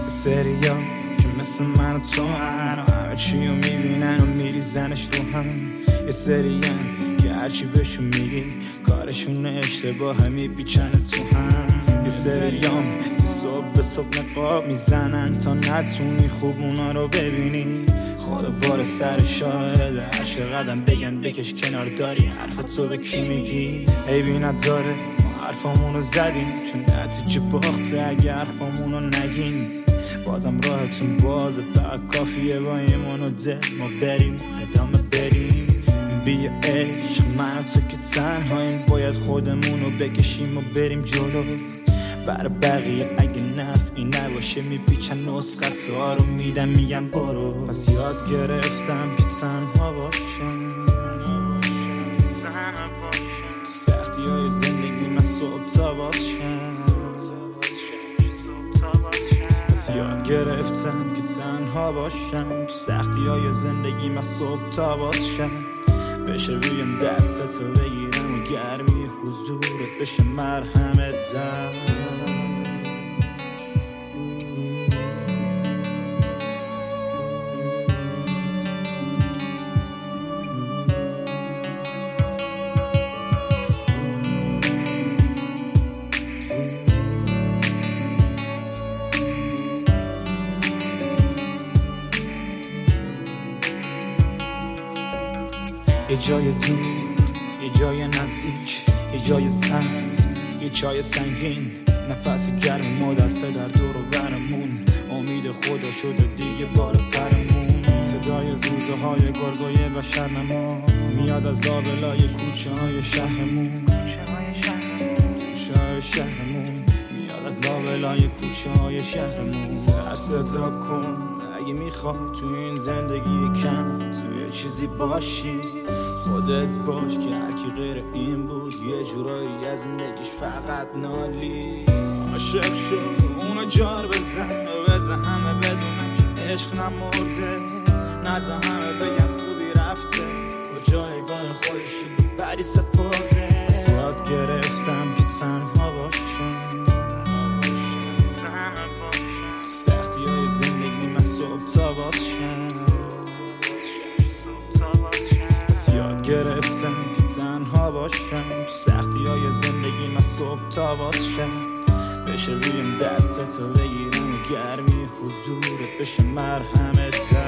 سریا که مثل من و تو همه چی رو میبینن و میریزنش رو هم. یه سریان که هرچی بهشون میگی کارشون اشتباهه میپیچن تو هم. یه سریام که صبح به صبح نقاب میزنن تا نتونی خوب اونا رو ببینی. خدا بار سر شاهده هر چقدرم بگن بکش کنار داری حرف تو به کی میگی. عیبی نداره ما حرفامونو زدیم چون نتیجه باخته اگه حرفامونو نگیم. بازم راهتون بازه فقط کافیه با ایمان و دل ما بریم ادامه بریم. بیا عشق من و تو که تنهاییم باید خودمونو بکشیم و بریم جلو. برای بقیه اگه نفعی نباشه میپیچن نسخت ها رو میدن میگن برو. پس یاد گرفتم که تنها باشم تو سختی های زندگی من صبح تا باشم. پس یاد گرفتم که تنها باشم تو سختی های زندگی من صبح تا باشم. بشه رویم دستتو بگیرم و گرمی حضورت بشه مرهم دم. یه جای دور، یه جای نزدیک، یه جای سرد، یه چای سنگین، نفس گرم مادر پدر دور و برمون. امید خدا شده دیگه بار پرمون. صدای زوزه های گرگوی بشر نما میاد از لابلای کوچه های شهرمون. میاد از لابلای کوچه های شهرمون. سر صدا کن اگه میخوای تو این زندگی کم تو یه چیزی باشی خودت باش که هرکی غیر این بود یه جورایی از زندگیش فقط نالی. عاشق شد اونو جار بزن و بزن همه بدونن که عشق نمرده. نزا همه بگن خوبی رفته و جایگاه خودشی بری سپرده. از یاد گرفتم که تنها باشم تو سختی های زندگی من صبح تا باشم. از یاد گرفتم که تنها باشم تو سختی های زندگی من صبح تا باشم. بشه رویم دستتو بگیرم و گرمی حضورت بشه مرهم دم.